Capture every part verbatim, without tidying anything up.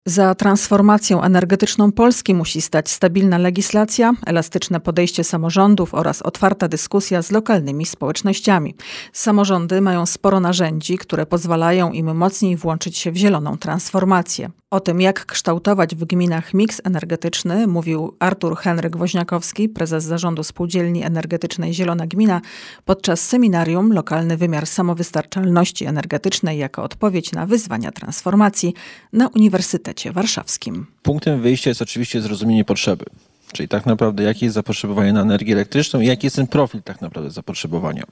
Za transformacją energetyczną Polski musi stać stabilna legislacja, elastyczne podejście samorządów oraz otwarta dyskusja z lokalnymi społecznościami. Samorządy mają sporo narzędzi, które pozwalają im mocniej włączyć się w zieloną transformację. O tym, jak kształtować w gminach miks energetyczny, mówił Artur Henryk Woźniakowski, prezes Zarządu Spółdzielni Energetycznej Zielona Gmina, podczas seminarium Lokalny wymiar samowystarczalności energetycznej jako odpowiedź na wyzwania transformacji na Uniwersytecie Warszawskim. Punktem wyjścia jest oczywiście zrozumienie potrzeby. Czyli tak naprawdę jakie jest zapotrzebowanie na energię elektryczną i jaki jest ten profil tak naprawdę zapotrzebowania.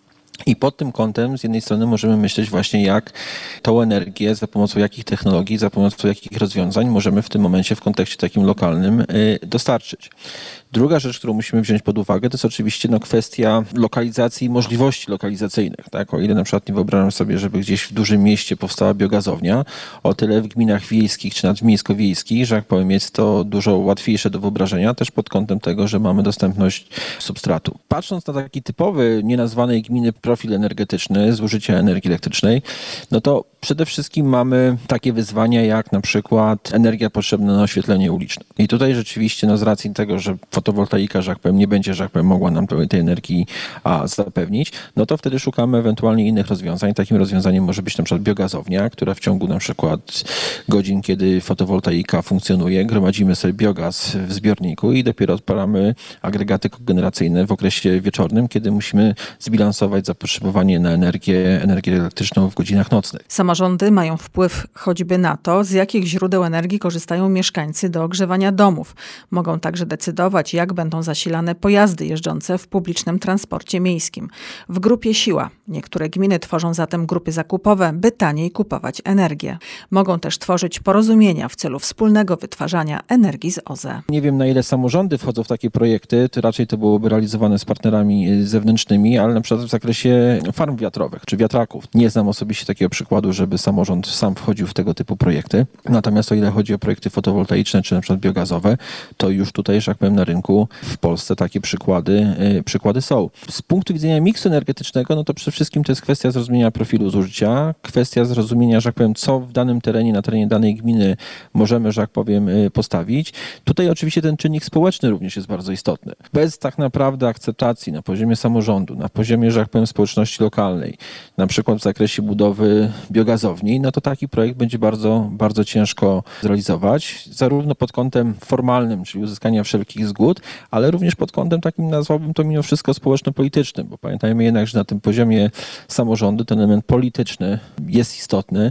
I pod tym kątem z jednej strony możemy myśleć właśnie, jak tą energię, za pomocą jakich technologii, za pomocą jakich rozwiązań możemy w tym momencie w kontekście takim lokalnym y, dostarczyć. Druga rzecz, którą musimy wziąć pod uwagę, to jest oczywiście no, kwestia lokalizacji i możliwości lokalizacyjnych. Tak? O ile na przykład nie wyobrażam sobie, żeby gdzieś w dużym mieście powstała biogazownia, o tyle w gminach wiejskich czy nadmiejsko-wiejskich, że jak powiem, jest to dużo łatwiejsze do wyobrażenia, też pod kątem tego, że mamy dostępność substratu. Patrząc na taki typowy, nienazwanej gminy profil energetyczny, zużycia energii elektrycznej, no to przede wszystkim mamy takie wyzwania jak na przykład energia potrzebna na oświetlenie uliczne. I tutaj rzeczywiście no, z racji tego, że fotowoltaika, że jak powiem, nie będzie, że jak powiem, mogła nam tej energii a, zapewnić, no to wtedy szukamy ewentualnie innych rozwiązań. Takim rozwiązaniem może być na przykład biogazownia, która w ciągu na przykład godzin, kiedy fotowoltaika funkcjonuje, gromadzimy sobie biogaz w zbiorniku i dopiero odpalamy agregaty kogeneracyjne w okresie wieczornym, kiedy musimy zbilansować zapotrzebowanie na energię, energię elektryczną w godzinach nocnych. Samorządy mają wpływ choćby na to, z jakich źródeł energii korzystają mieszkańcy do ogrzewania domów. Mogą także decydować, jak będą zasilane pojazdy jeżdżące w publicznym transporcie miejskim. W grupie Siła niektóre gminy tworzą zatem grupy zakupowe, by taniej kupować energię. Mogą też tworzyć porozumienia w celu wspólnego wytwarzania energii z O Z E. Nie wiem, na ile samorządy wchodzą w takie projekty, to raczej to byłoby realizowane z partnerami zewnętrznymi, ale na przykład w zakresie farm wiatrowych czy wiatraków. Nie znam osobiście takiego przykładu, żeby samorząd sam wchodził w tego typu projekty. Natomiast o ile chodzi o projekty fotowoltaiczne czy na przykład biogazowe, to już tutaj, że tak powiem, na rynku w Polsce takie przykłady, yy, przykłady są. Z punktu widzenia miksu energetycznego, no to przede wszystkim to jest kwestia zrozumienia profilu zużycia, kwestia zrozumienia, że tak powiem, co w danym terenie, na terenie danej gminy możemy, że tak powiem, yy, postawić. Tutaj oczywiście ten czynnik społeczny również jest bardzo istotny. Bez tak naprawdę akceptacji na poziomie samorządu, na poziomie, że tak powiem, społeczności lokalnej, na przykład w zakresie budowy biogazowni, no to taki projekt będzie bardzo, bardzo ciężko zrealizować, zarówno pod kątem formalnym, czyli uzyskania wszelkich zgód, ale również pod kątem takim, nazwałbym to mimo wszystko społeczno-politycznym, bo pamiętajmy jednak, że na tym poziomie samorządu ten element polityczny jest istotny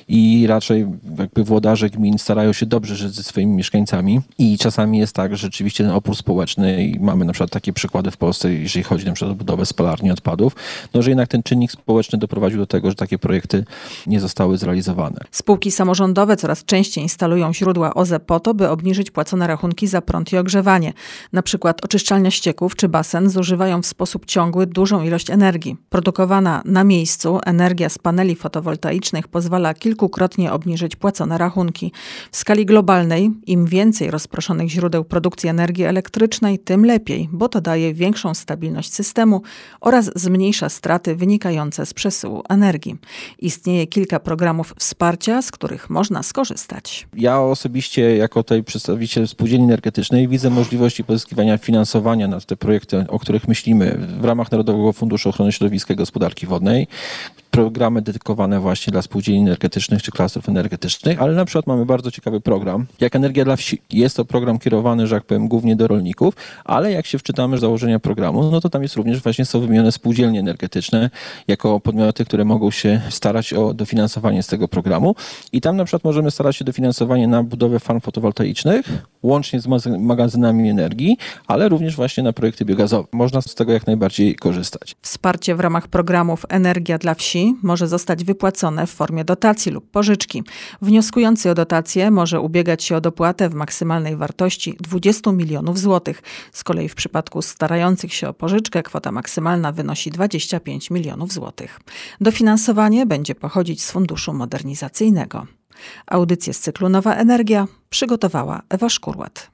i raczej jakby włodarze gmin starają się dobrze żyć ze swoimi mieszkańcami i czasami jest tak, że rzeczywiście ten opór społeczny i mamy na przykład takie przykłady w Polsce, jeżeli chodzi na przykład o budowę spalarni odpadów, no że jednak ten czynnik społeczny doprowadził do tego, że takie projekty nie zostały zrealizowane. Spółki samorządowe coraz częściej instalują źródła O Z E po to, by obniżyć płacone rachunki za prąd i ogrzewanie. Na przykład oczyszczalnia ścieków czy basen zużywają w sposób ciągły dużą ilość energii. Produkowana na miejscu energia z paneli fotowoltaicznych pozwala kilkukrotnie obniżyć płacone rachunki. W skali globalnej im więcej rozproszonych źródeł produkcji energii elektrycznej, tym lepiej, bo to daje większą stabilność systemu oraz zmniejsza straty wynikające z przesyłu energii. Istnieje kilka programów wsparcia, z których można skorzystać. Ja osobiście jako tutaj przedstawiciel spółdzielni energetycznej widzę możliwości pozyskiwania finansowania na te projekty, o których myślimy w ramach Narodowego Funduszu Ochrony Środowiska i Gospodarki Wodnej. Programy dedykowane właśnie dla spółdzielni energetycznych czy klastrów energetycznych, ale na przykład mamy bardzo ciekawy program jak Energia dla Wsi. Jest to program kierowany, że jak powiem, głównie do rolników, ale jak się wczytamy w założenia programu, no to tam jest również właśnie są wymienione spółdzielnie energetyczne jako podmioty, które mogą się starać o dofinansowanie z tego programu i tam na przykład możemy starać się dofinansowanie na budowę farm fotowoltaicznych, łącznie z magazynami energii, ale również właśnie na projekty biogazowe. Można z tego jak najbardziej korzystać. Wsparcie w ramach programów Energia dla Wsi może zostać wypłacone w formie dotacji lub pożyczki. Wnioskujący o dotację może ubiegać się o dopłatę w maksymalnej wartości dwadzieścia milionów złotych. Z kolei w przypadku starających się o pożyczkę kwota maksymalna wynosi dwadzieścia pięć milionów złotych. Dofinansowanie będzie pochodzić z Funduszu Modernizacyjnego. Audycję z cyklu Nowa Energia przygotowała Ewa Szkurłat.